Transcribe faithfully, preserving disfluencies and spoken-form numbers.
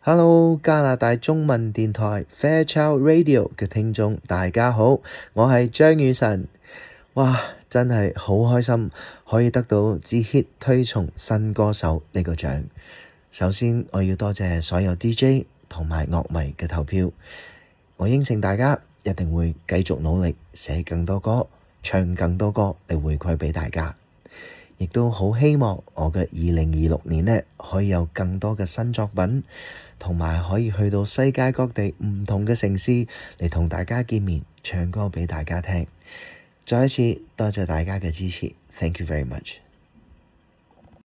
Hello， 加拿大中文電台 Fairchild Radio 嘅聽眾大家好，我係張宇晨。哇，真係好開心可以得到至 hit 推崇新歌手呢個獎。首先我要多謝所有 D J 同埋樂迷嘅投票，我應承大家一定會繼續努力寫更多歌，唱更多歌嚟回饋俾大家。亦都好希望我嘅二零二六年呢，可以有更多嘅新作品，同埋可以去到世界各地唔同嘅城市嚟同大家見面，唱歌俾大家聽。再一次多謝大家嘅支持，Thank you very much。